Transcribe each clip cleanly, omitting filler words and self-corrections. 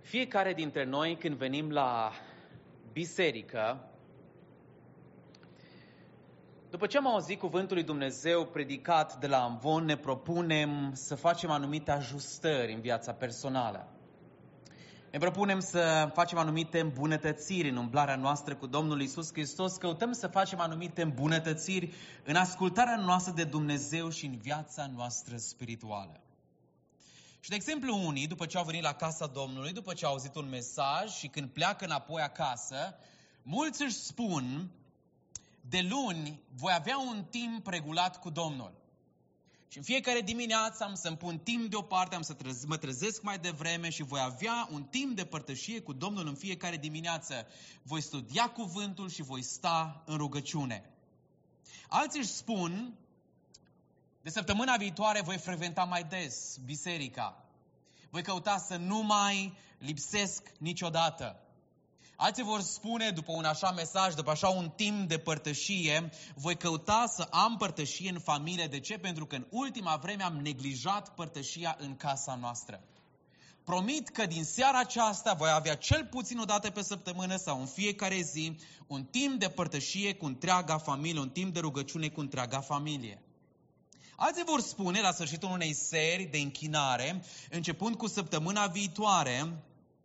Fiecare dintre noi, când venim la biserică, după ce am auzit cuvântul lui Dumnezeu predicat de la amvon, ne propunem să facem anumite ajustări în viața personală. Ne propunem să facem anumite îmbunătățiri în umblarea noastră cu Domnul Iisus Hristos, căutăm să facem anumite îmbunătățiri în ascultarea noastră de Dumnezeu și în viața noastră spirituală. Și, de exemplu, unii, după ce au venit la casa Domnului, după ce au auzit un mesaj și când pleacă înapoi acasă, mulți își spun, de luni voi avea un timp regulat cu Domnul. Și în fiecare dimineață am să-mi pun timp deoparte, mă trezesc mai devreme și voi avea un timp de părtășie cu Domnul în fiecare dimineață. Voi studia cuvântul și voi sta în rugăciune. Alții își spun, de săptămâna viitoare voi frecventa mai des biserica. Voi căuta să nu mai lipsesc niciodată. Alții vor spune, după un așa mesaj, după așa un timp de părtășie, voi căuta să am părtășie în familie. De ce? Pentru că în ultima vreme am neglijat părtășia în casa noastră. Promit că din seara aceasta voi avea cel puțin o dată pe săptămână sau în fiecare zi un timp de părtășie cu întreaga familie, un timp de rugăciune cu întreaga familie. Alții vor spune, la sfârșitul unei serii de închinare, începând cu săptămâna viitoare,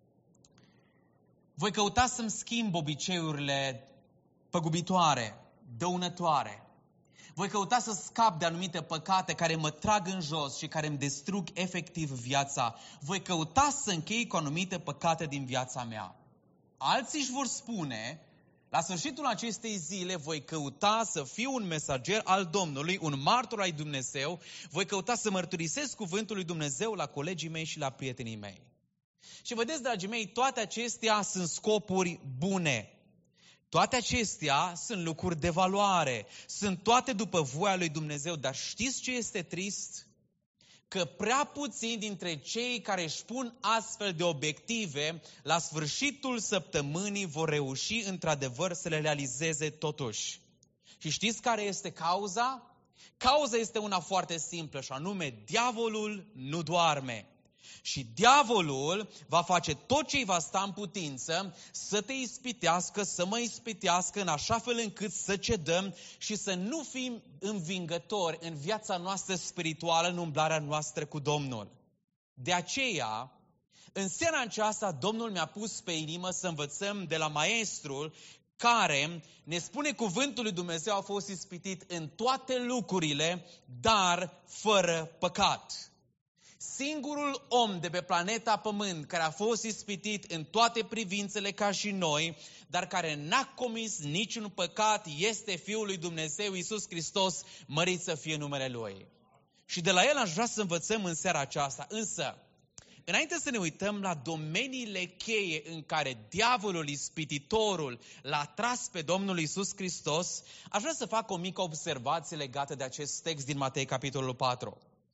voi căuta să-mi schimb obiceiurile păgubitoare, dăunătoare. Voi căuta să scap de anumite păcate care mă trag în jos și care îmi distrug efectiv viața. Voi căuta să închei cu anumite păcate din viața mea. Alții își vor spune, la sfârșitul acestei zile voi căuta să fiu un mesager al Domnului, un martor al Dumnezeu, voi căuta să mărturisesc cuvântul lui Dumnezeu la colegii mei și la prietenii mei. Și vedeți, dragii mei, toate acestea sunt scopuri bune. Toate acestea sunt lucruri de valoare. Sunt toate după voia lui Dumnezeu. Dar știți ce este trist? Că prea puțini dintre cei care își pun astfel de obiective, la sfârșitul săptămânii vor reuși într-adevăr să le realizeze totuși. Și știți care este cauza? Cauza este una foarte simplă și anume, diavolul nu doarme. Și diavolul va face tot ce îi va sta în putință să te ispitească, să mă ispitească în așa fel încât să cedăm și să nu fim învingători în viața noastră spirituală, în umblarea noastră cu Domnul. De aceea, în seara aceasta, Domnul mi-a pus pe inimă să învățăm de la maestrul care ne spune cuvântul lui Dumnezeu a fost ispitit în toate lucrurile, dar fără păcat. Singurul om de pe planeta Pământ care a fost ispitit în toate privințele ca și noi, dar care n-a comis niciun păcat, este Fiul lui Dumnezeu, Iisus Hristos, mărit să fie numele Lui. Și de la El aș vrea să învățăm în seara aceasta. Însă, înainte să ne uităm la domeniile cheie în care diavolul, ispititorul, l-a tras pe Domnul Iisus Hristos, aș vrea să fac o mică observație legată de acest text din Matei, capitolul 4.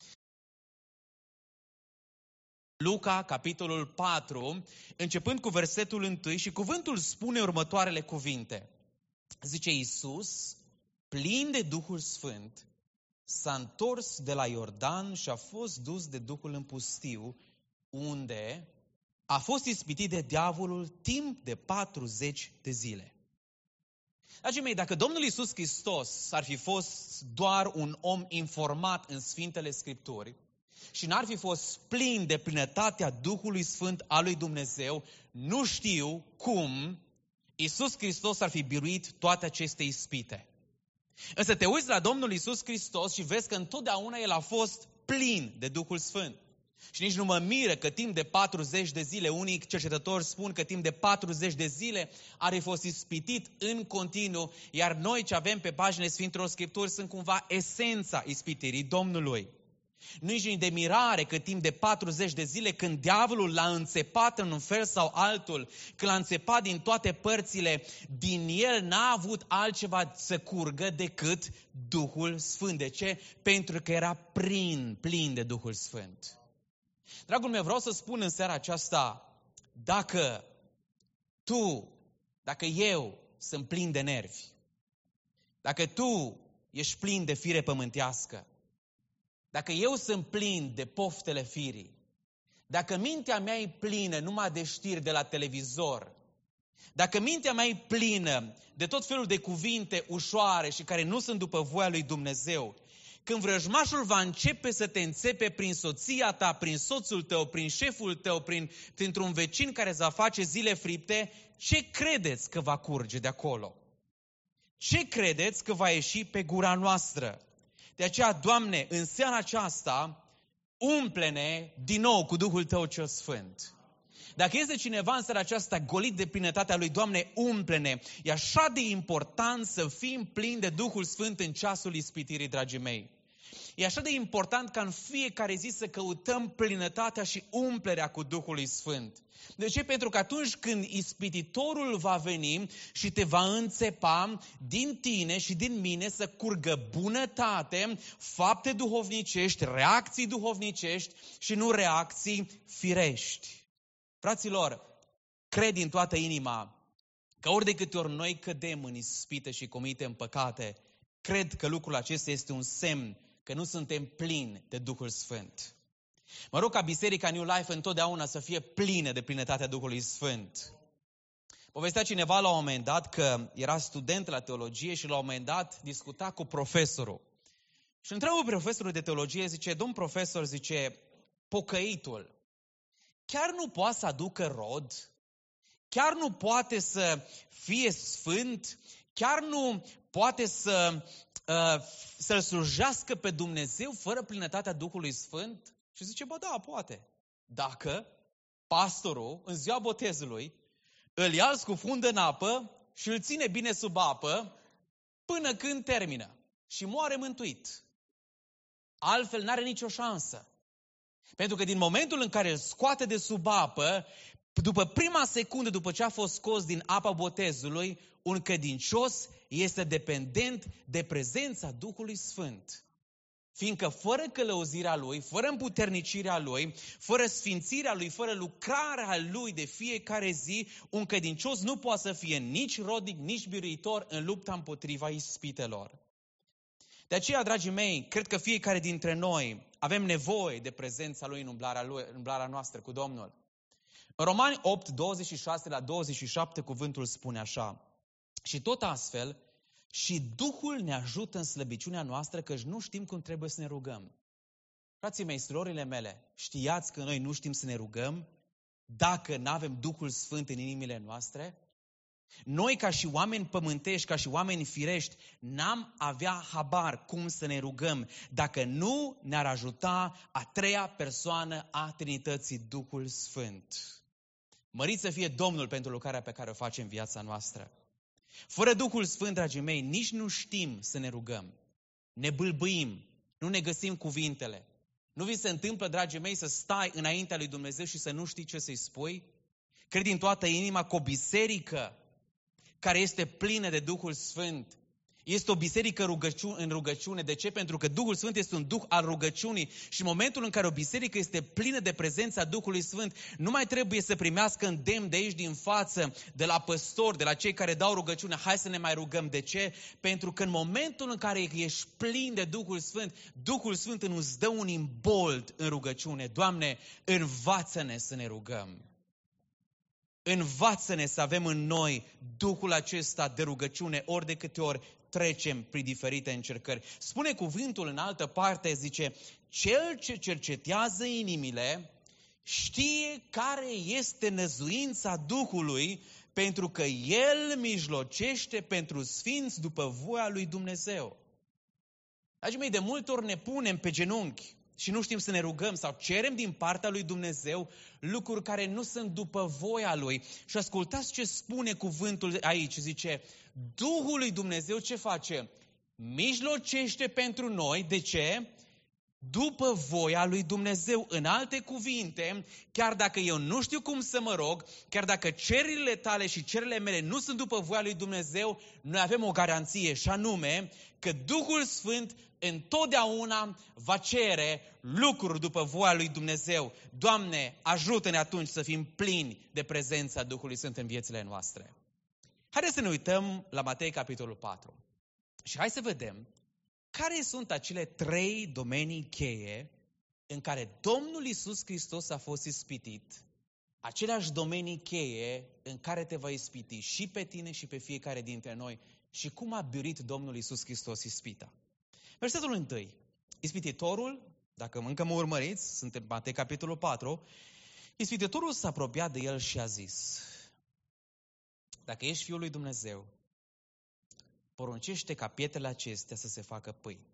Luca, capitolul 4, începând cu versetul 1 și cuvântul spune următoarele cuvinte. Zice Iisus, plin de Duhul Sfânt, s-a întors de la Iordan și a fost dus de Duhul în pustiu, unde a fost ispitit de diavolul timp de 40 de zile. Dragii mei, dacă Domnul Iisus Hristos ar fi fost doar un om informat în Sfintele Scripturi, și n-ar fi fost plin de plinătatea Duhului Sfânt al lui Dumnezeu, nu știu cum Iisus Hristos ar fi biruit toate aceste ispite. Însă te uiți la Domnul Iisus Hristos și vezi că întotdeauna El a fost plin de Duhul Sfânt. Și nici nu mă miră că timp de 40 de zile, unii cercetători spun că timp de 40 de zile ar fi fost ispitit în continuu, iar noi ce avem pe paginile Sfintelor Scripturi sunt cumva esența ispitirii Domnului. Nu-i de mirare că timp de 40 de zile, când diavolul l-a înțepat în un fel sau altul, când l-a înțepat din toate părțile, din el n-a avut altceva să curgă decât Duhul Sfânt. De ce? Pentru că era plin de Duhul Sfânt. Dragul meu, vreau să spun în seara aceasta, dacă eu sunt plin de nervi, dacă tu ești plin de fire pământească, dacă eu sunt plin de poftele firii, Dacă mintea mea e plină numai de știri de la televizor, dacă mintea mea e plină de tot felul de cuvinte ușoare și care nu sunt după voia lui Dumnezeu, când vrăjmașul va începe să te înțepe prin soția ta, prin soțul tău, prin șeful tău, printr-un vecin care îți va face zile fripte, ce credeți că va curge de acolo? Ce credeți că va ieși pe gura noastră? De aceea, Doamne, în seara aceasta, umple-ne din nou cu Duhul Tău cel Sfânt. Dacă este cineva în seara aceasta golit de plinătatea lui, Doamne, umple-ne. E așa de important să fim plini de Duhul Sfânt în ceasul ispitirii, dragii mei. E așa de important ca în fiecare zi să căutăm plinătatea și umplerea cu Duhul Sfânt. De ce? Pentru că atunci când ispititorul va veni și te va înțepa, din tine și din mine să curgă bunătate, fapte duhovnicești, reacții duhovnicești și nu reacții firești. Fraților, cred din toată inima că ori de câte ori noi cădem în ispită și comitem păcate, cred că lucrul acesta este un semn că nu suntem plini de Duhul Sfânt. Mă rog ca Biserica New Life întotdeauna să fie plină de plinătatea Duhului Sfânt. Povestea cineva la un moment dat că era student la teologie și la un moment dat discuta cu profesorul. Și întreabă profesorul de teologie, zice, domn profesor, zice, pocăitul chiar nu poate să aducă rod? Chiar nu poate să fie sfânt? Chiar nu poate să-L slujească pe Dumnezeu fără plinătatea Duhului Sfânt? Și zice, bă, da, poate. Dacă pastorul, în ziua botezului, îl ia, îl scufundă în apă și îl ține bine sub apă până când termină și moare mântuit. Altfel n-are nicio șansă. Pentru că din momentul în care îl scoate de sub apă, după prima secundă după ce a fost scos din apa botezului, un credincios este dependent de prezența Duhului Sfânt. Fiindcă fără călăuzirea Lui, fără împuternicirea Lui, fără sfințirea Lui, fără lucrarea Lui de fiecare zi, un credincios nu poate să fie nici rodic, nici biruitor în lupta împotriva ispitelor. De aceea, dragii mei, cred că fiecare dintre noi avem nevoie de prezența Lui în umblarea noastră cu Domnul. În Romani 8, 26 la 27, cuvântul spune așa: și tot astfel, și Duhul ne ajută în slăbiciunea noastră, căci nu știm cum trebuie să ne rugăm. Frații mei, surorile mele, știați că noi nu știm să ne rugăm dacă nu avem Duhul Sfânt în inimile noastre? Noi, ca și oameni pământești, ca și oameni firești, n-am avea habar cum să ne rugăm dacă nu ne-ar ajuta a treia persoană a Trinității, Duhul Sfânt. Mărit să fie Domnul pentru lucrarea pe care o face în viața noastră. Fără Duhul Sfânt, dragii mei, nici nu știm să ne rugăm. Ne bâlbâim, nu ne găsim cuvintele. Nu vi se întâmplă, dragii mei, să stai înaintea lui Dumnezeu și să nu știi ce să-i spui? Cred din toată inima că o biserică care este plină de Duhul Sfânt este o biserică în rugăciune. De ce? Pentru că Duhul Sfânt este un Duh al rugăciunii și în momentul în care o biserică este plină de prezența Duhului Sfânt, nu mai trebuie să primească îndemn de aici din față, de la păstori, de la cei care dau rugăciune, hai să ne mai rugăm. De ce? Pentru că în momentul în care ești plin de Duhul Sfânt, Duhul Sfânt îți dă un imbold în rugăciune. Doamne, învață-ne să ne rugăm. Învață-ne să avem în noi Duhul acesta de rugăciune ori de câte ori trecem prin diferite încercări. Spune cuvântul în altă parte, zice, cel ce cercetează inimile știe care este năzuința Duhului, pentru că El mijlocește pentru sfinți după voia lui Dumnezeu. Dragii mei, de multe ori ne punem pe genunchi și nu știm să ne rugăm sau cerem din partea lui Dumnezeu lucruri care nu sunt după voia Lui. Și ascultați ce spune cuvântul aici. Zice, Duhul lui Dumnezeu ce face? Mijlocește pentru noi. De ce? După voia lui Dumnezeu. În alte cuvinte, chiar dacă eu nu știu cum să mă rog, chiar dacă cererile tale și cererile mele nu sunt după voia lui Dumnezeu, noi avem o garanție și anume că Duhul Sfânt întotdeauna va cere lucruri după voia lui Dumnezeu. Doamne, ajută-ne atunci să fim plini de prezența Duhului Sfânt în viețile noastre. Haideți să ne uităm la Matei, capitolul 4. Și hai să vedem care sunt acele 3 domenii cheie în care Domnul Iisus Hristos a fost ispitit, aceleași domenii cheie în care te va ispiti și pe tine și pe fiecare dintre noi și cum a biruit Domnul Iisus Hristos ispita. Versetul 1. Ispititorul, dacă încă mă urmăriți, sunt în Matei capitolul 4, ispititorul s-a apropiat de el și a zis: dacă ești Fiul lui Dumnezeu, poruncește ca pietrele acestea să se facă pâini.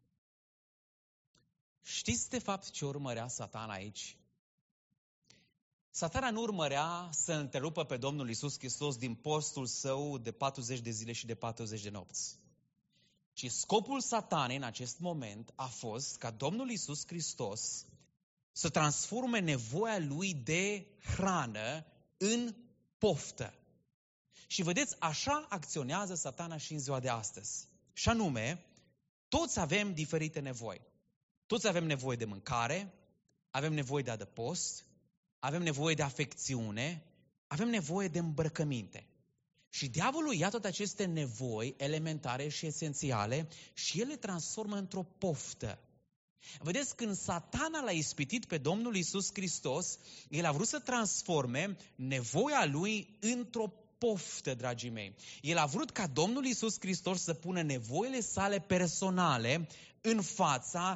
Știți de fapt ce urmărea Satana aici? Satana nu urmărea să întrerupă pe Domnul Iisus Hristos din postul său de 40 de zile și de 40 de nopți. Ci scopul Satanei în acest moment a fost ca Domnul Iisus Hristos să transforme nevoia lui de hrană în poftă. Și vedeți, așa acționează Satana și în ziua de astăzi. Și anume, toți avem diferite nevoi. Toți avem nevoie de mâncare, avem nevoie de adăpost, avem nevoie de afecțiune, avem nevoie de îmbrăcăminte. Și diavolul ia toate aceste nevoi elementare și esențiale și el le transformă într-o poftă. Vedeți, când Satana l-a ispitit pe Domnul Iisus Hristos, el a vrut să transforme nevoia lui într-o poftă, dragii mei. El a vrut ca Domnul Iisus Hristos să pună nevoile sale personale în fața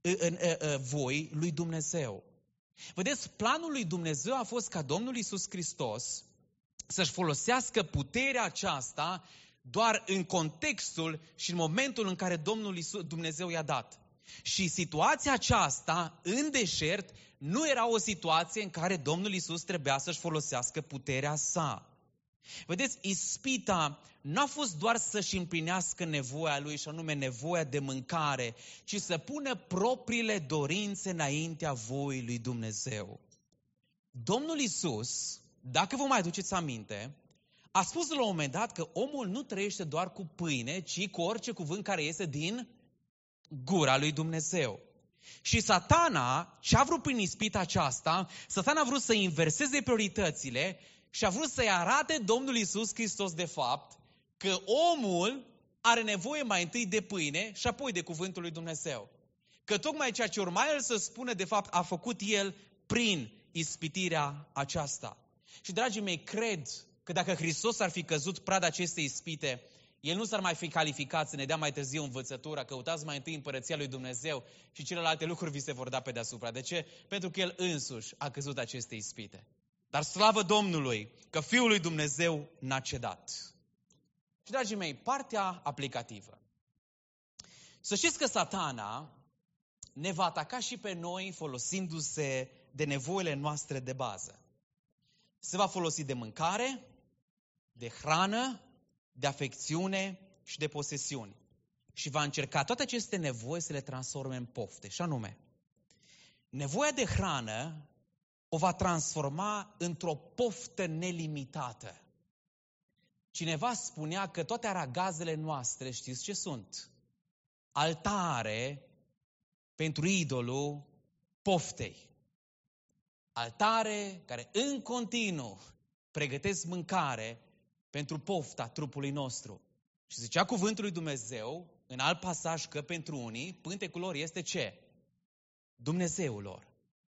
voii lui Dumnezeu. Vedeți, planul lui Dumnezeu a fost ca Domnul Iisus Hristos să-și folosească puterea aceasta doar în contextul și în momentul în care Dumnezeu i-a dat. Și situația aceasta, în deșert, nu era o situație în care Domnul Iisus trebuia să-și folosească puterea sa. Vedeți, ispita nu a fost doar să-și împlinească nevoia lui, și anume nevoia de mâncare, ci să pună propriile dorințe înaintea voii lui Dumnezeu. Domnul Iisus, dacă vă mai aduceți aminte, a spus la un moment dat că omul nu trăiește doar cu pâine, ci cu orice cuvânt care iese din gura lui Dumnezeu. Și Satana, ce a vrut prin ispita aceasta, Satana a vrut să inverseze prioritățile și a vrut să-i arate Domnul Iisus Hristos de fapt că omul are nevoie mai întâi de pâine și apoi de cuvântul lui Dumnezeu. Că tocmai ceea ce urma el să spună, de fapt, a făcut el prin ispitirea aceasta. Și, dragii mei, cred că dacă Hristos ar fi căzut prada acestei ispite, el nu s-ar mai fi calificat să ne dea mai târziu învățătura, căutați mai întâi împărăția lui Dumnezeu și celelalte lucruri vi se vor da pe deasupra. De ce? Pentru că el însuși a căzut aceste ispite. Dar slavă Domnului că Fiul lui Dumnezeu n-a cedat. Și, dragii mei, partea aplicativă. Să știți că Satana ne va ataca și pe noi folosindu-se de nevoile noastre de bază. Se va folosi de mâncare, de hrană, de afecțiune și de posesiuni. Și va încerca toate aceste nevoi să le transforme în pofte. Și anume, nevoia de hrană o va transforma într-o poftă nelimitată. Cineva spunea că toate aragazele noastre, știți ce sunt? Altare pentru idolul poftei. Altare care în continuu pregătesc mâncare pentru pofta trupului nostru. Și zicea cuvântul lui Dumnezeu, în alt pasaj, că pentru unii, pântecul lor este ce? Dumnezeul lor.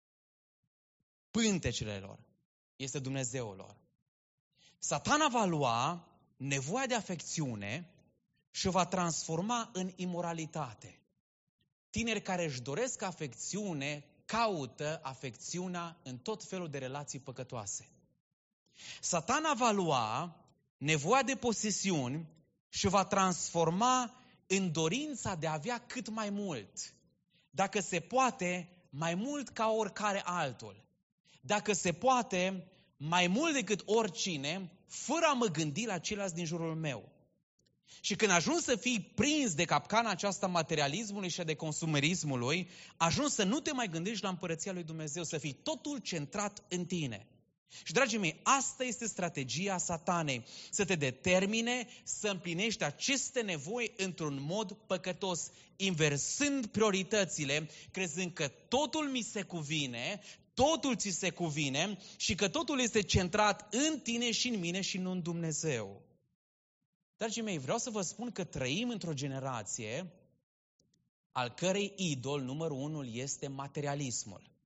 Pântecele lor este Dumnezeul lor. Satana va lua nevoia de afecțiune și o va transforma în imoralitate. Tineri care își doresc afecțiune, caută afecțiunea în tot felul de relații păcătoase. Satana va lua nevoia de posesiuni și o va transforma în dorința de a avea cât mai mult. Dacă se poate, mai mult ca oricare altul. Dacă se poate, mai mult decât oricine, fără a mă gândi la ceilalți din jurul meu. Și când ajungi să fii prins de capcana aceasta materialismului și de consumerismului, ajungi să nu te mai gândești la împărăția lui Dumnezeu, să fii totul centrat în tine. Și, dragii mei, asta este strategia Satanei, să te determine să împlinești aceste nevoi într-un mod păcătos, inversând prioritățile, crezând că totul mi se cuvine, totul ți se cuvine și că totul este centrat în tine și în mine și nu în Dumnezeu. Dragii mei, vreau să vă spun că trăim într-o generație al cărei idol numărul 1 este materialismul.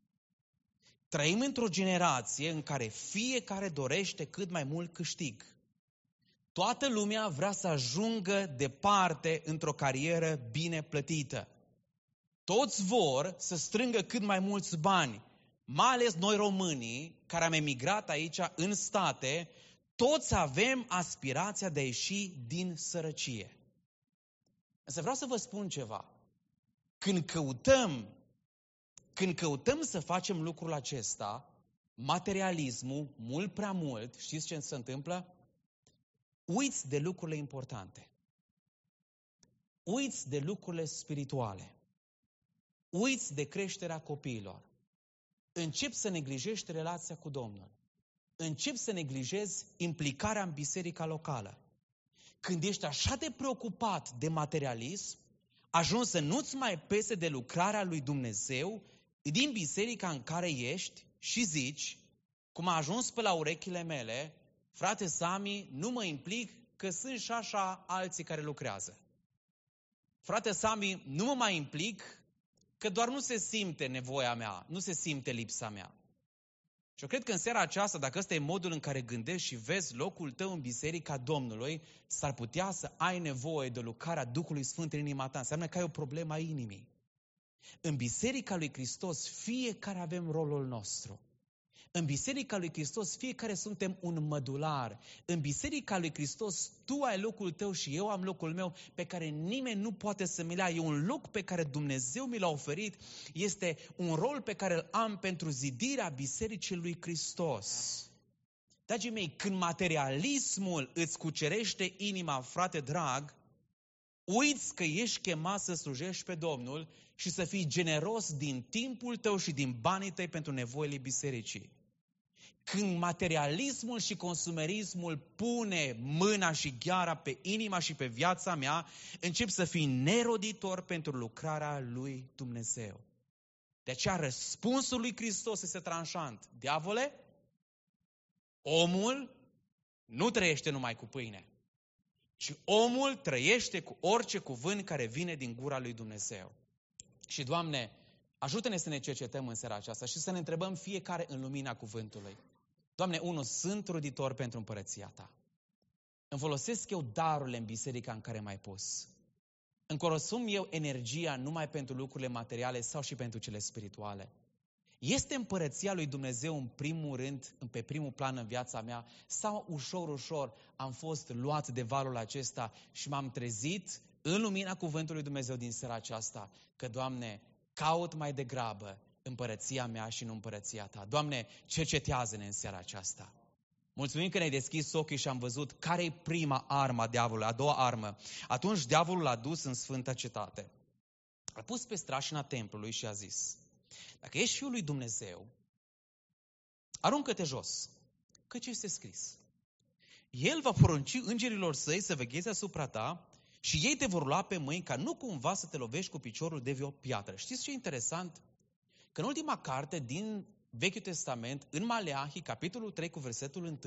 Trăim într-o generație în care fiecare dorește cât mai mult câștig. Toată lumea vrea să ajungă departe într-o carieră bine plătită. Toți vor să strângă cât mai mulți bani, mai ales noi românii care am emigrat aici în state, toți avem aspirația de a ieși din sărăcie. Însă vreau să vă spun ceva. Când căutăm să facem lucrul acesta, materialismul, mult prea mult, știți ce se întâmplă? Uiți de lucrurile importante. Uiți de lucrurile spirituale. Uiți de creșterea copiilor. Începi să neglijești relația cu Domnul. Începi să neglijezi implicarea în biserica locală. Când ești așa de preocupat de materialism, ajungi să nu-ți mai pese de lucrarea lui Dumnezeu din biserica în care ești și zici, cum a ajuns pe la urechile mele, frate Sami, nu mă implic că sunt și așa alții care lucrează. Frate Sami, nu mă mai implic că doar nu se simte nevoia mea, nu se simte lipsa mea. Și eu cred că în seara aceasta, dacă ăsta e modul în care gândești și vezi locul tău în biserica Domnului, s-ar putea să ai nevoie de lucrarea Duhului Sfânt în inima ta. Înseamnă că ai o problemă a inimii. În biserica lui Hristos, fiecare avem rolul nostru. În biserica lui Hristos, fiecare suntem un mădular. În biserica lui Hristos, tu ai locul tău și eu am locul meu, pe care nimeni nu poate să mi-l ia. E un loc pe care Dumnezeu mi l-a oferit. Este un rol pe care îl am pentru zidirea bisericii lui Hristos. Dragii mei, când materialismul îți cucerește inima, frate drag, uiți că ești chemat să slujești pe Domnul și să fii generos din timpul tău și din banii tăi pentru nevoile bisericii. Când materialismul și consumerismul pune mâna și gheara pe inima și pe viața mea, încep să fii neroditor pentru lucrarea lui Dumnezeu. De aceea răspunsul lui Hristos este tranșant. Diavole, omul nu trăiește numai cu pâine, ci omul trăiește cu orice cuvânt care vine din gura lui Dumnezeu. Și, Doamne, ajută-ne să ne cercetăm în seara aceasta și să ne întrebăm fiecare în lumina cuvântului. Doamne, sunt roditor pentru împărăția Ta. Îmi folosesc eu darurile în biserica în care m-ai pus. Îmi consum eu energia numai pentru lucrurile materiale sau și pentru cele spirituale. Este împărăția lui Dumnezeu în primul rând, pe primul plan în viața mea, sau ușor am fost luat de valul acesta și m-am trezit în lumina cuvântului Dumnezeu din seara aceasta, că, Doamne, caut mai degrabă împărăția mea și nu împărăția Ta. Doamne, cercetează-ne în seara aceasta. Mulțumim că ne-ai deschis ochii și am văzut care e prima armă a diavolului, a doua armă. Atunci diavolul l-a dus în Sfânta Cetate. A pus pe strașina templului și a zis: dacă ești Fiul lui Dumnezeu, aruncă-te jos, căci este scris. El va porunci îngerilor săi să vegheze asupra ta și ei te vor lua pe mâini ca nu cumva să te lovești cu piciorul de vreo piatră. Știți ce e interesant? Că în ultima carte din Vechiul Testament, în Maleahi, capitolul 3 cu versetul 1,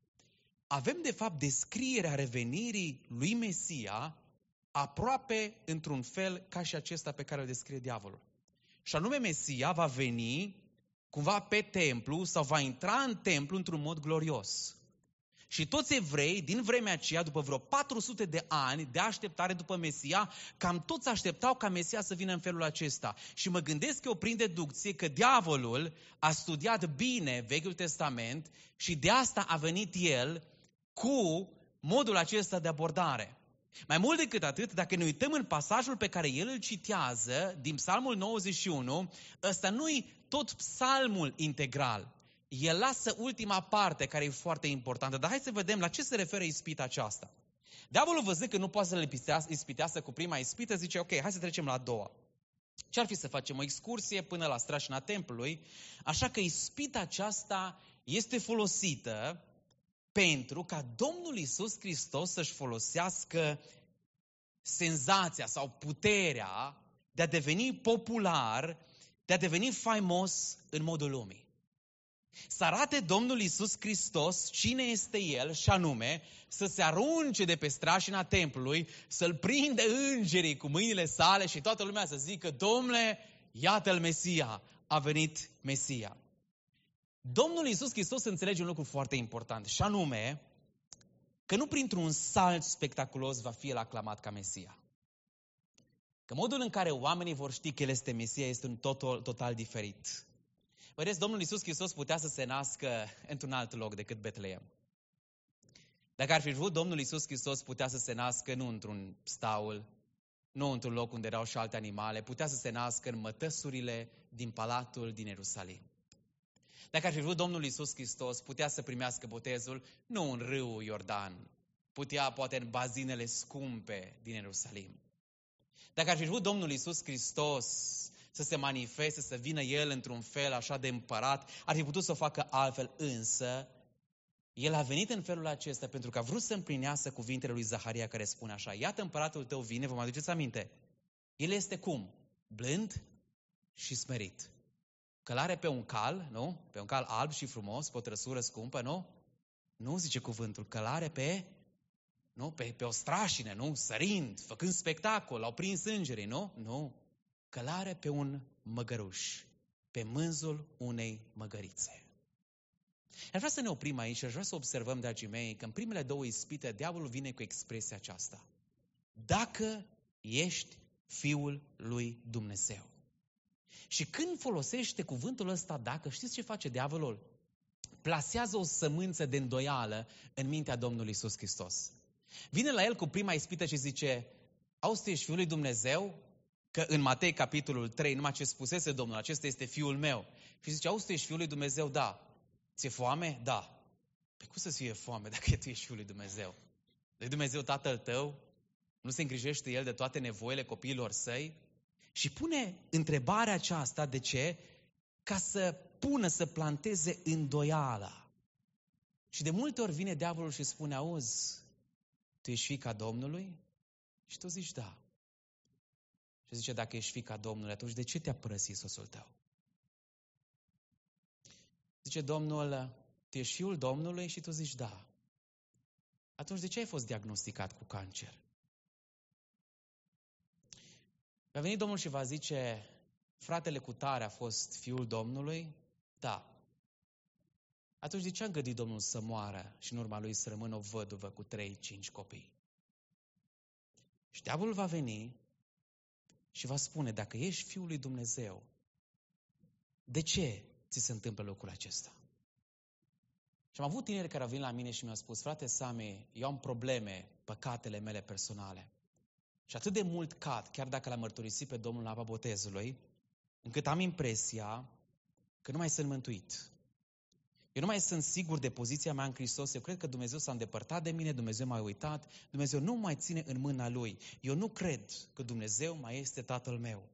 avem de fapt descrierea revenirii lui Mesia aproape într-un fel ca și acesta pe care îl descrie diavolul. Și anume Mesia va veni cumva pe templu sau va intra în templu într-un mod glorios. Și toți evrei din vremea aceea, după vreo 400 de ani de așteptare după Mesia, cam toți așteptau ca Mesia să vină în felul acesta. Și mă gândesc eu prin deducție că diavolul a studiat bine Vechiul Testament și de asta a venit el cu modul acesta de abordare. Mai mult decât atât, dacă ne uităm în pasajul pe care el îl citează, din Psalmul 91, ăsta nu-i tot psalmul integral. El lasă ultima parte care e foarte importantă. Dar hai să vedem la ce se referă ispita aceasta. Diavolul, văzând că nu poate să le ispitească cu prima ispită, zice: ok, hai să trecem la a doua. Ce-ar fi să facem o excursie până la strașina templului? Așa că ispita aceasta este folosită pentru ca Domnul Iisus Hristos să-și folosească senzația sau puterea de a deveni popular, de a deveni faimos în modul lumii. Să arate Domnul Iisus Hristos cine este El și anume să se arunce de pe strașina templului, să-L prinde îngerii cu mâinile sale și toată lumea să zică: Domnule, iată-L Mesia, a venit Mesia. Domnul Iisus Hristos înțelege un lucru foarte important, și anume că nu printr-un salt spectaculos va fi el aclamat ca Mesia. Că modul în care oamenii vor ști că el este Mesia este un total diferit. Vedeți, Domnul Iisus Hristos putea să se nască într-un alt loc decât Betleem. Dacă ar fi vrut, Domnul Iisus Hristos putea să se nască nu într-un staul, nu într-un loc unde erau și alte animale, putea să se nască în mătăsurile din palatul din Ierusalim. Dacă ar fi vrut, Domnul Iisus Hristos putea să primească botezul nu în râul Iordan, putea poate în bazinele scumpe din Ierusalim. Dacă ar fi vrut Domnul Iisus Hristos să se manifeste, să vină El într-un fel așa de împărat, ar fi putut să o facă altfel, însă El a venit în felul acesta pentru că a vrut să împlinească cuvintele lui Zaharia care spune așa: iată împăratul tău vine, vă mai aduceți aminte? El este cum? Blând și smerit. Călare pe un cal, nu? Pe un cal alb și frumos, pe o trăsură scumpă, nu? Nu zice cuvântul, călare pe o strașină, nu? Sărind, făcând spectacol, au prins îngerii, nu? Nu. Călare pe un măgăruș, pe mânzul unei măgărițe. Aș vrea să ne oprim aici și aș vrea să observăm, dragii mei, că în primele două ispite, diavolul vine cu expresia aceasta: dacă ești Fiul lui Dumnezeu. Și când folosește cuvântul ăsta dacă, știți ce face diavolul? Plasează o sămânță de îndoială în mintea Domnului Iisus Hristos. Vine la el cu prima ispită și zice: auzi, tu ești Fiul lui Dumnezeu? Că în Matei, capitolul 3, numai ce spusese Domnul, acesta este Fiul meu. Și zice: auzi, tu ești Fiul lui Dumnezeu? Da. Ți-e foame? Da. Păi cum să-ți fie foame dacă tu ești Fiul lui Dumnezeu? Lui Dumnezeu Tatăl tău? Nu se îngrijește El de toate nevoile copiilor săi? Și pune întrebarea aceasta, de ce? Ca să planteze îndoiala. Și de multe ori vine diavolul și spune: auzi, tu ești fiica Domnului? Și tu zici: da. Și zice: dacă ești fiica Domnului, atunci de ce te-a părăsit soțul tău? Zice Domnul: tu ești Fiul Domnului? Și tu zici: da. Atunci de ce ai fost diagnosticat cu cancer? Va veni Domnul și va zice: fratele cutare a fost Fiul Domnului? Da. Atunci de ce a îngăduit Domnul să moară și în urma lui să rămână o văduvă cu 3-5 copii? Și diavolul va veni și va spune: dacă ești Fiul lui Dumnezeu, de ce ți se întâmplă lucrul acesta? Și am avut tineri care au venit la mine și mi-au spus: frate Sami, eu am probleme, păcatele mele personale. Și atât de mult cad, chiar dacă l-am mărturisit pe Domnul la apa botezului, încât am impresia că nu mai sunt mântuit. Eu nu mai sunt sigur de poziția mea în Hristos. Eu cred că Dumnezeu s-a îndepărtat de mine, Dumnezeu m-a uitat, Dumnezeu nu mai ține în mâna Lui. Eu nu cred că Dumnezeu mai este Tatăl meu.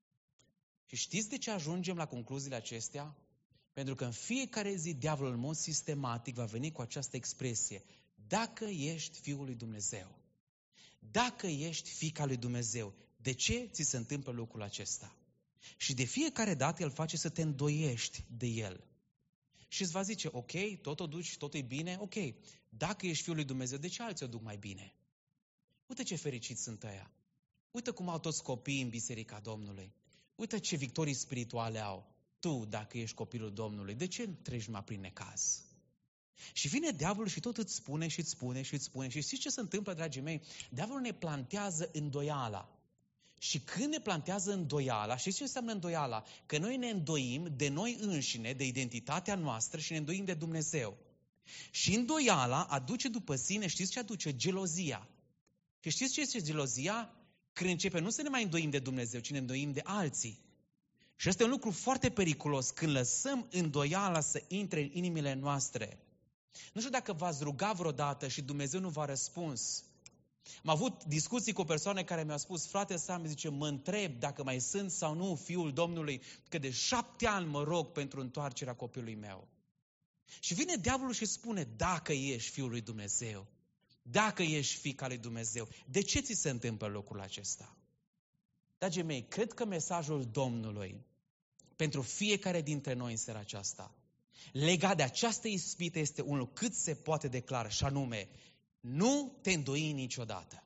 Și știți de ce ajungem la concluziile acestea? Pentru că în fiecare zi diavolul în mod sistematic va veni cu această expresie: dacă ești Fiul lui Dumnezeu, dacă ești fiica lui Dumnezeu, de ce ți se întâmplă lucrul acesta? Și de fiecare dată el face să te îndoiești de el. Și îți va zice: ok, tot o duci, totul e bine, ok, dacă ești Fiul lui Dumnezeu, de ce alții o duc mai bine? Uite ce fericiți sunt ăia. Uite cum au toți copiii în Biserica Domnului. Uite ce victorii spirituale au. Tu, dacă ești copilul Domnului, de ce treci numai prin necaz? Și vine diavolul și tot îți spune și îți spune și îți spune. Și știți ce se întâmplă, dragii mei? Diavolul ne plantează îndoiala. Și când ne plantează îndoiala, știți ce înseamnă îndoiala? Că noi ne îndoim de noi înșine, de identitatea noastră și ne îndoim de Dumnezeu. Și îndoiala aduce după sine, știți ce aduce? Gelozia. Și știți ce este gelozia? Când începe nu să ne mai îndoim de Dumnezeu, ci ne îndoim de alții. Și este un lucru foarte periculos când lăsăm îndoiala să intre în inimile noastre. Nu știu dacă v-ați rugat vreodată și Dumnezeu nu v-a răspuns. Am avut discuții cu persoane care mi-au spus: frate Sam, zice, mă întreb dacă mai sunt sau nu Fiul Domnului, că de 7 ani mă rog pentru întoarcerea copilului meu. Și vine diavolul și spune: dacă ești Fiul lui Dumnezeu, dacă ești fiica lui Dumnezeu, de ce ți se întâmplă lucrul acesta? Dragii mei, cred că mesajul Domnului pentru fiecare dintre noi în seara aceasta, legat de această ispită, este unul cât se poate de clar, și anume: nu te îndoi niciodată.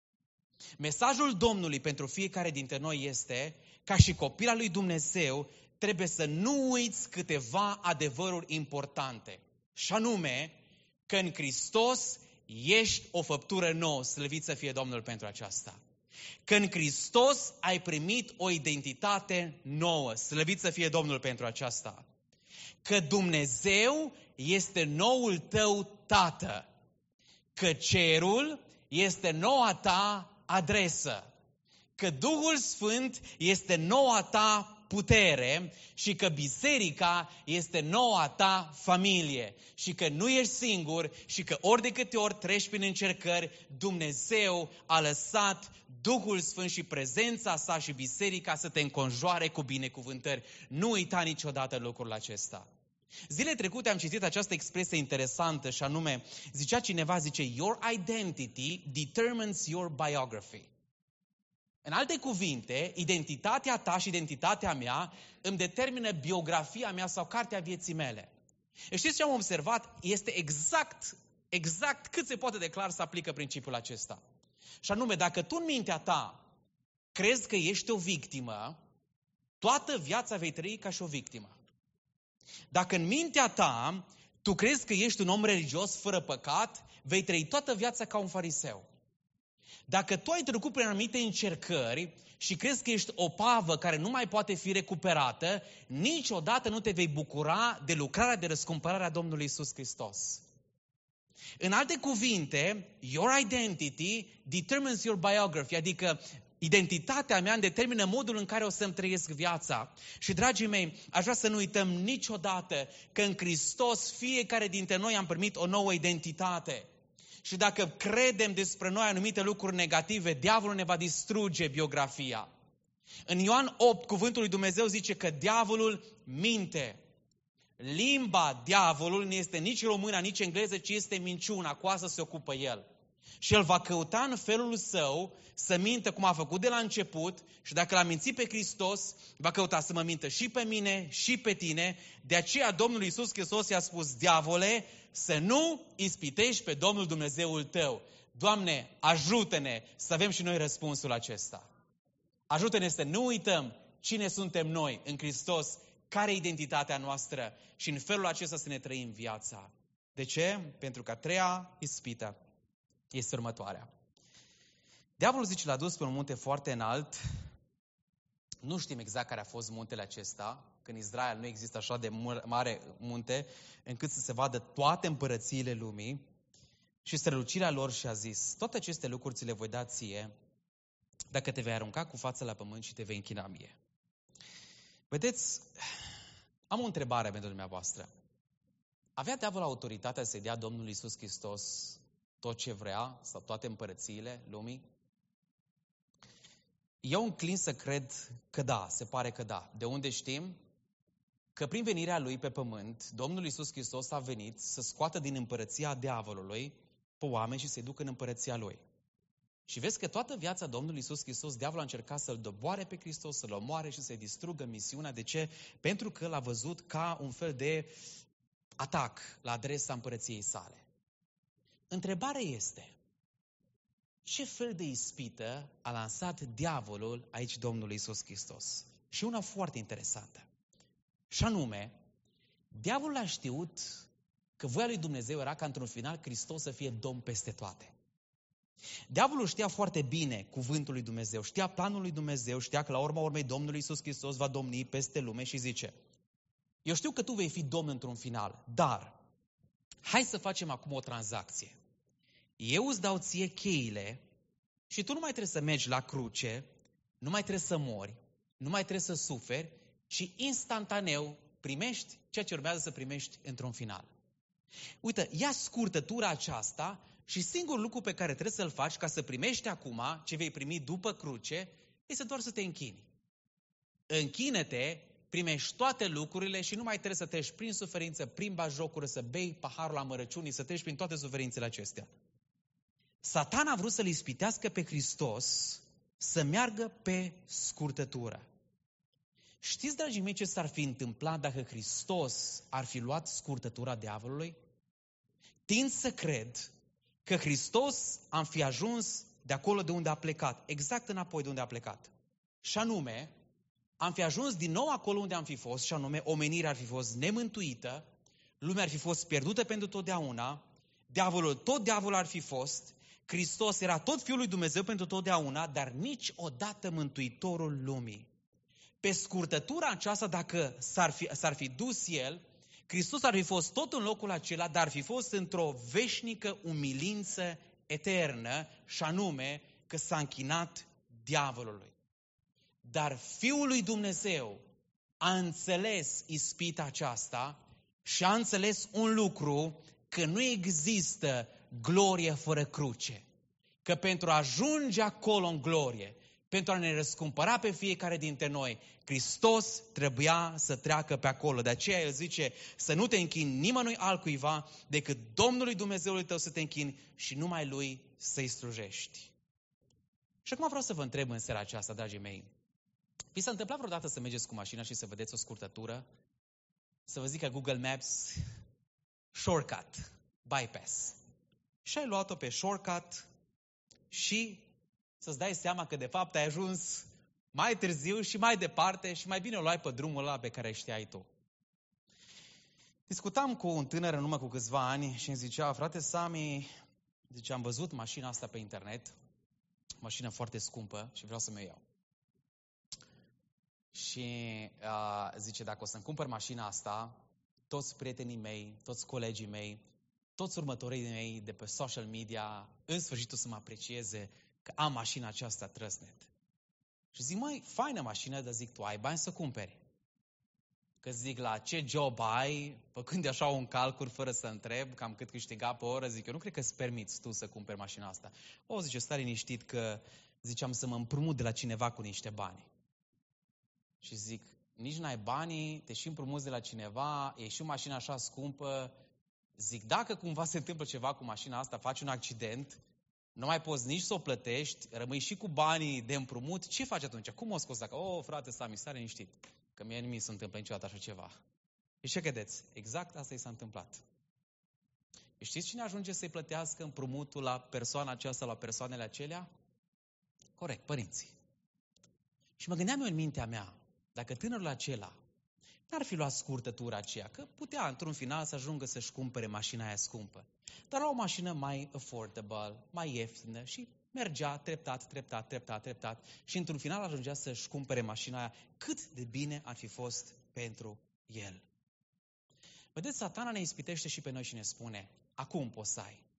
Mesajul Domnului pentru fiecare dintre noi este: ca și copil al lui Dumnezeu, trebuie să nu uiți câteva adevăruri importante. Și anume că în Hristos ești o făptură nouă, slăvit să fie Domnul pentru aceasta. Că în Hristos ai primit o identitate nouă, slăvit să fie Domnul pentru aceasta. Că Dumnezeu este noul tău tată. Că cerul este noua ta adresă. Că Duhul Sfânt este noua ta putere și că biserica este noua ta familie și că nu ești singur și că ori de câte ori treci prin încercări, Dumnezeu a lăsat Duhul Sfânt și prezența sa și biserica să te înconjoare cu binecuvântări. Nu uita niciodată lucrul acesta. Zilele trecute am citit această expresie interesantă și anume, zicea cineva, your identity determines your biography. În alte cuvinte, identitatea ta și identitatea mea îmi determină biografia mea sau cartea vieții mele. Știți ce am observat? Este exact cât se poate de clar să aplică principiul acesta. Și anume, dacă tu în mintea ta crezi că ești o victimă, toată viața vei trăi ca și o victimă. Dacă în mintea ta tu crezi că ești un om religios fără păcat, vei trăi toată viața ca un fariseu. Dacă tu ai trecut prin anumite încercări și crezi că ești o pavă care nu mai poate fi recuperată, niciodată nu te vei bucura de lucrarea de răscumpărare a Domnului Iisus Hristos. În alte cuvinte, your identity determines your biography, adică identitatea mea îmi determină modul în care o să-mi trăiesc viața. Și, dragii mei, aș vrea să nu uităm niciodată că în Hristos fiecare dintre noi am primit o nouă identitate. Și dacă credem despre noi anumite lucruri negative, diavolul ne va distruge biografia. În Ioan 8, cuvântul lui Dumnezeu zice că diavolul minte. Limba diavolului nu este nici româna, nici engleză, ci este minciuna, cu asta se ocupă el. Și el va căuta în felul său să mintă cum a făcut de la început și dacă l-a mințit pe Hristos, va căuta să mă mintă și pe mine și pe tine. De aceea Domnul Iisus Hristos i-a spus, diavole, să nu ispitești pe Domnul Dumnezeul tău. Doamne, ajută-ne să avem și noi răspunsul acesta. Ajută-ne să nu uităm cine suntem noi în Hristos, care e identitatea noastră și în felul acesta să ne trăim viața. De ce? Pentru că a treia ispită este următoarea. Diavolul zice l-a dus pe un munte foarte înalt. Nu știm exact care a fost muntele acesta, că în Israel nu există așa de mare munte, încât să se vadă toate împărățiile lumii și strălucirea lor și a zis, toate aceste lucruri ți le voi da ție dacă te vei arunca cu fața la pământ și te vei închina mie. Vedeți, am o întrebare pentru dumneavoastră. Avea diavolul autoritatea să-i dea Domnului Iisus Hristos tot ce vrea sau toate împărățiile lumii? Eu înclin să cred că da, se pare că da. De unde știm? Că prin venirea lui pe pământ, Domnul Iisus Hristos a venit să scoată din împărăția diavolului pe oameni și să-i ducă în împărăția lui. Și vezi că toată viața Domnului Iisus Hristos, diavolul a încercat să-l doboare pe Hristos, să-l omoare și să-i distrugă misiunea. De ce? Pentru că l-a văzut ca un fel de atac la adresa împărăției sale. Întrebarea este, ce fel de ispită a lansat diavolul aici Domnului Iisus Hristos? Și una foarte interesantă. Și anume, diavolul a știut că voia lui Dumnezeu era ca într-un final Hristos să fie Domn peste toate. Diavolul știa foarte bine cuvântul lui Dumnezeu, știa planul lui Dumnezeu, știa că la urma urmei Domnul Iisus Hristos va domni peste lume și zice, eu știu că tu vei fi Domn într-un final, dar hai să facem acum o tranzacție. Eu îți dau ție cheile și tu nu mai trebuie să mergi la cruce, nu mai trebuie să mori, nu mai trebuie să suferi, ci instantaneu primești ceea ce urmează să primești într-un final. Uite, ia scurtătura aceasta și singurul lucru pe care trebuie să-l faci ca să primești acum ce vei primi după cruce, este doar să te închini. Închină-te, primești toate lucrurile și nu mai trebuie să treci prin suferință, prin batjocură, să bei paharul amărăciunii, să treci prin toate suferințele acestea. Satan a vrut să-l ispitească pe Hristos să meargă pe scurtătură. Știți, dragii mei, ce s-ar fi întâmplat dacă Hristos ar fi luat scurtătura diavolului? Tind să cred că Hristos am fi ajuns de acolo de unde a plecat, exact înapoi de unde a plecat. Și anume, am fi ajuns din nou acolo unde am fi fost, și anume omenirea ar fi fost nemântuită, lumea ar fi fost pierdută pentru totdeauna, tot diavolul ar fi fost, Hristos era tot Fiul lui Dumnezeu pentru totdeauna, dar niciodată Mântuitorul lumii. Pe scurtătura aceasta, dacă s-ar fi dus El, Hristos ar fi fost tot în locul acela, dar ar fi fost într-o veșnică umilință eternă, și anume că s-a închinat diavolului. Dar Fiul lui Dumnezeu a înțeles ispita aceasta și a înțeles un lucru, că nu există glorie fără cruce. Că pentru a ajunge acolo în glorie, pentru a ne răscumpăra pe fiecare dintre noi, Hristos trebuia să treacă pe acolo. De aceea El zice să nu te închini nimănui altcuiva decât Domnului Dumnezeului tău să te închini și numai Lui să-i slujești. Și acum vreau să vă întreb în seara aceasta, dragii mei, vi s-a întâmplat vreodată să mergeți cu mașina și să vedeți o scurtătură? Să vă zică Google Maps, shortcut, bypass. Și ai luat-o pe shortcut și să-ți dai seama că de fapt ai ajuns mai târziu și mai departe și mai bine o luai pe drumul ăla pe care știai tu. Discutam cu un tânăr în urmă cu câțiva ani și îmi zicea: frate Sami, zice, am văzut mașina asta pe internet, mașină foarte scumpă și vreau să mi-o iau. Și zice, dacă o să-mi cumpăr mașina asta, toți prietenii mei, toți colegii mei, toți următorii mei de pe social media, în sfârșit o să mă aprecieze că am mașina aceasta trăsnet. Și zic, măi, faină mașină, dar zic, tu ai bani să cumperi? Că zic, la ce job ai, făcând așa un calcul fără să întreb cam cât câștiga pe oră, zic, eu nu cred că îți permiți tu să cumperi mașina asta. O, zice, stai liniștit că ziceam să mă împrumut de la cineva cu niște bani. Și zic, nici n-ai banii, te și împrumuți de la cineva, e și o mașină așa scumpă. Zic, dacă cumva se întâmplă ceva cu mașina asta, faci un accident, nu mai poți nici să o plătești, rămâi și cu banii de împrumut, ce faci atunci? Cum o scoți dacă? Frate Sami, stai liniștit, că mie nimic se întâmplă niciodată așa ceva. Și ce credeți? Exact asta i s-a întâmplat. Știți cine ajunge să-i plătească împrumutul la persoana aceasta, la persoanele acelea? Corect, părinții. Și mă gândeam eu în mintea mea, dacă tânărul acela n-ar fi luat scurtătura aceea, că putea într-un final să ajungă să-și cumpere mașina aia scumpă, dar la o mașină mai affordable, mai ieftină și mergea treptat și într-un final ajungea să-și cumpere mașina aia, cât de bine ar fi fost pentru el. Vedeți, Satana ne ispitește și pe noi și ne spune, acum poți să ai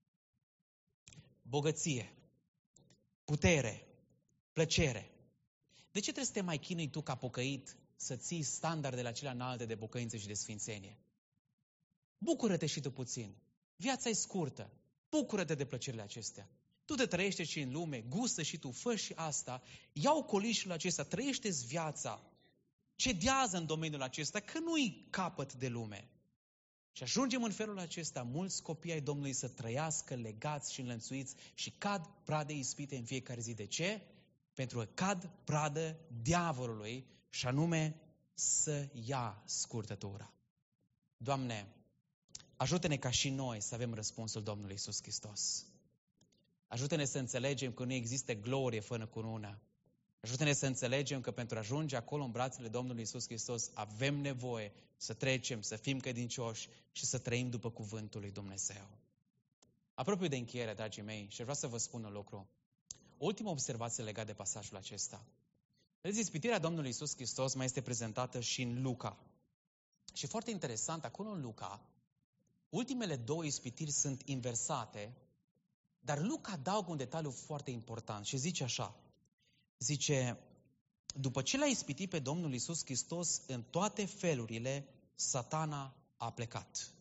bogăție, putere, plăcere. De ce trebuie să te mai chinui tu ca pocăit să ții standardele acelea înalte de pocăință și de sfințenie? Bucură-te și tu puțin. Viața e scurtă. Bucură-te de plăcerile acestea. Tu te trăiește și în lume, gustă și tu, fă și asta. Ia-o colișul acesta, trăiește-ți viața. Cedează în domeniul acesta, că nu-i capăt de lume. Și ajungem în felul acesta, mulți copii ai Domnului să trăiască legați și înlănțuiți și cad prade ispite în fiecare zi. De ce? Pentru că cad pradă diavolului și anume să ia scurtătura. Doamne, ajută-ne ca și noi să avem răspunsul Domnului Iisus Hristos. Ajută-ne să înțelegem că nu există glorie fără cunună. Ajută-ne să înțelegem că pentru a ajunge acolo în brațele Domnului Iisus Hristos avem nevoie să trecem, să fim credincioși și să trăim după cuvântul lui Dumnezeu. Apropiu de încheiere, dragii mei, și vreau să vă spun un lucru. Ultima observație legată de pasajul acesta. Vedeți, ispitirea Domnului Iisus Hristos mai este prezentată și în Luca. Și foarte interesant, acolo în Luca, ultimele două ispitiri sunt inversate, dar Luca adaugă un detaliu foarte important și zice așa. Zice, după ce l-a ispitit pe Domnul Iisus Hristos în toate felurile, Satana a plecat.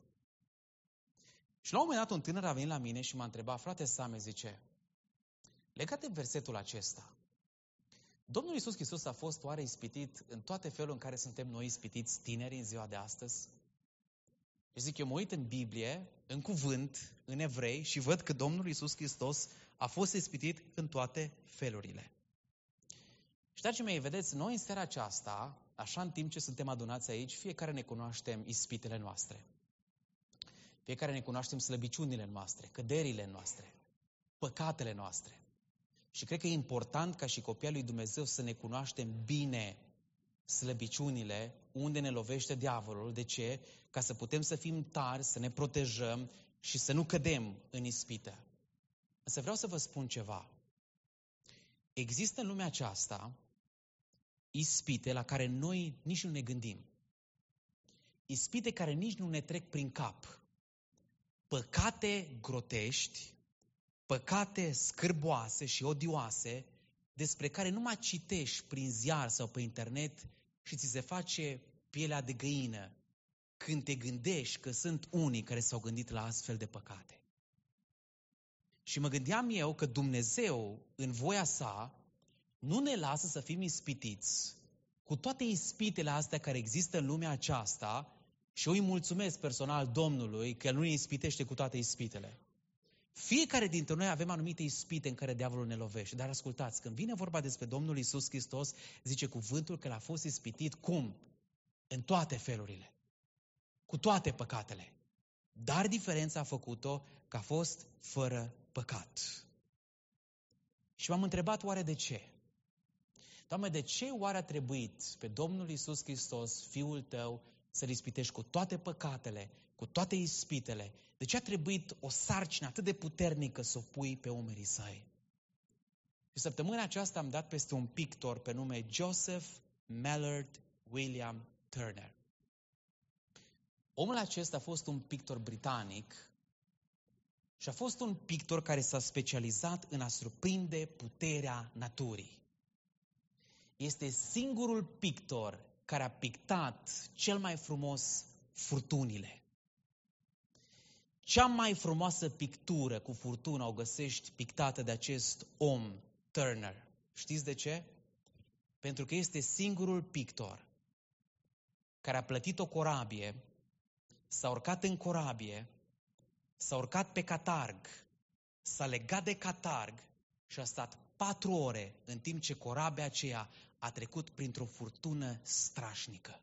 Și la un moment dat un tânăr a venit la mine și m-a întrebat, frate Same, zice, legat de versetul acesta, Domnul Iisus Hristos a fost oare ispitit în toate felurile în care suntem noi ispitiți tineri în ziua de astăzi? Și zic, eu mă uit în Biblie, în cuvânt, în evrei și văd că Domnul Iisus Hristos a fost ispitit în toate felurile. Și dragii mei, vedeți, noi în seara aceasta, așa în timp ce suntem adunați aici, fiecare ne cunoaștem ispitele noastre. Fiecare ne cunoaștem slăbiciunile noastre, căderile noastre, păcatele noastre. Și cred că e important ca și copiii lui Dumnezeu să ne cunoaștem bine, slăbiciunile, unde ne lovește diavolul. De ce? Ca să putem să fim tari, să ne protejăm și să nu cădem în ispită. Însă vreau să vă spun ceva. Există în lumea aceasta ispite la care noi nici nu ne gândim. Ispite care nici nu ne trec prin cap. Păcate grotești, păcate scârboase și odioase, despre care nu mai citești prin ziar sau pe internet și ți se face pielea de găină când te gândești că sunt unii care s-au gândit la astfel de păcate. Și mă gândeam eu că Dumnezeu, în voia sa, nu ne lasă să fim ispitiți cu toate ispitele astea care există în lumea aceasta și eu îi mulțumesc personal Domnului că El nu ne ispitește cu toate ispitele. Fiecare dintre noi avem anumite ispite în care diavolul ne lovește. Dar ascultați, când vine vorba despre Domnul Iisus Hristos, zice cuvântul că l-a fost ispitit cum? În toate felurile. Cu toate păcatele. Dar diferența a făcut-o că a fost fără păcat. Și m-am întrebat oare de ce? Doamne, de ce oare a trebuit pe Domnul Iisus Hristos, Fiul Tău, să-L ispitești cu toate păcatele, cu toate ispitele? De ce a trebuit o sarcină atât de puternică să o pui pe umerii Săi? Și săptămâna aceasta am dat peste un pictor pe nume Joseph Mallard William Turner. Omul acesta a fost un pictor britanic și a fost un pictor care s-a specializat în a surprinde puterea naturii. Este singurul pictor care a pictat cel mai frumos furtunile. Cea mai frumoasă pictură cu furtună o găsești pictată de acest om, Turner. Știți de ce? Pentru că este singurul pictor care a plătit o corabie, s-a urcat în corabie, s-a urcat pe catarg, s-a legat de catarg și a stat 4 ore în timp ce corabia aceea a trecut printr-o furtună strașnică.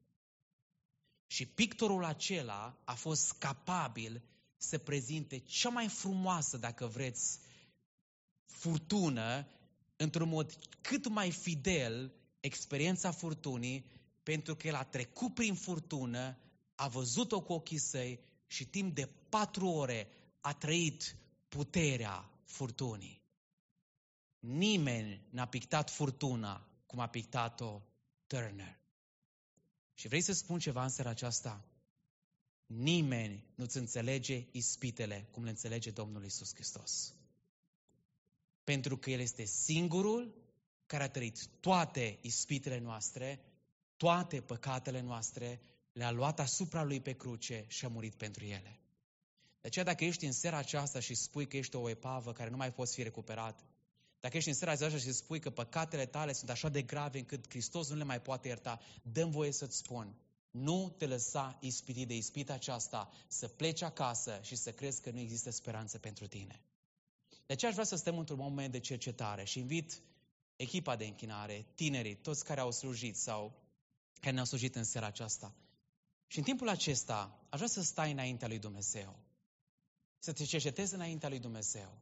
Și pictorul acela a fost capabil să prezinte cea mai frumoasă, dacă vreți, furtună, într-un mod cât mai fidel, experiența furtunii, pentru că el a trecut prin furtună, a văzut-o cu ochii săi și timp de 4 ore a trăit puterea furtunii. Nimeni n-a pictat furtuna cum a pictat-o Turner. Și vrei să spun ceva în seara aceasta? Nimeni nu-ți înțelege ispitele cum le înțelege Domnul Iisus Hristos. Pentru că El este singurul care a trăit toate ispitele noastre, toate păcatele noastre, le-a luat asupra Lui pe cruce și a murit pentru ele. De aceea dacă ești în seara aceasta și spui că ești o epavă care nu mai poți fi recuperat, dacă ești în seara aceasta și spui că păcatele tale sunt așa de grave încât Hristos nu le mai poate ierta, dă-mi voie să-ți spun, nu te lăsa ispitit de ispita aceasta, să pleci acasă și să crezi că nu există speranță pentru tine. De aceea aș vrea să stăm într-un moment de cercetare și invit echipa de închinare, tinerii, toți care au slujit sau care ne-au slujit în seara aceasta. Și în timpul acesta aș vrea să stai înaintea lui Dumnezeu, să te cercetezi înaintea lui Dumnezeu.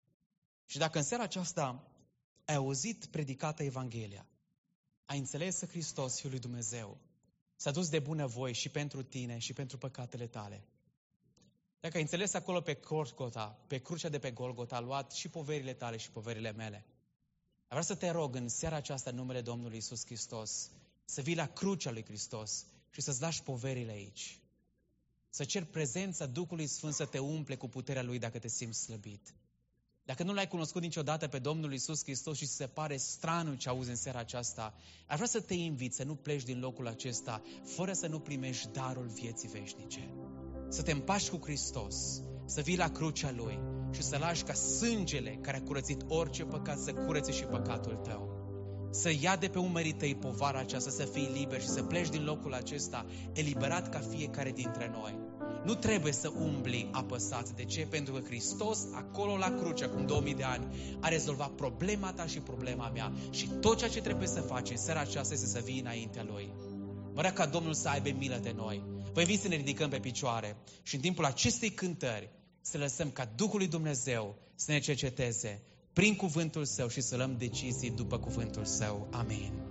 Și dacă în seara aceasta ai auzit predicată Evanghelia, ai înțeles că Hristos, Fiul lui Dumnezeu, s-a dus de bunăvoie și pentru tine și pentru păcatele tale. Dacă ai înțeles acolo pe Golgota, pe crucea de pe Golgota, a luat și poverile tale și poverile mele. Vreau să te rog în seara aceasta în numele Domnului Iisus Hristos să vii la crucea lui Hristos și să-ți lași poverile aici. Să ceri prezența Duhului Sfânt să te umple cu puterea Lui dacă te simți slăbit. Dacă nu l-ai cunoscut niciodată pe Domnul Iisus Hristos și se pare straniu ce auzi în seara aceasta, aș vrea să te invit să nu pleci din locul acesta fără să nu primești darul vieții veșnice. Să te împaci cu Hristos, să vii la crucea Lui și să lași ca sângele care a curățit orice păcat să curețe și păcatul tău. Să ia de pe umerii tăi povara aceasta, să fii liber și să pleci din locul acesta eliberat ca fiecare dintre noi. Nu trebuie să umbli apăsat. De ce? Pentru că Hristos, acolo la cruce, acum 2000 de ani, a rezolvat problema ta și problema mea. Și tot ceea ce trebuie să faci în seara aceasta este să vii înaintea Lui. Mă rog ca Domnul să aibă milă de noi. Vă invit să ne ridicăm pe picioare și în timpul acestei cântări să lăsăm ca Duhul lui Dumnezeu să ne cerceteze prin cuvântul Său și să luăm decizii după cuvântul Său. Amin.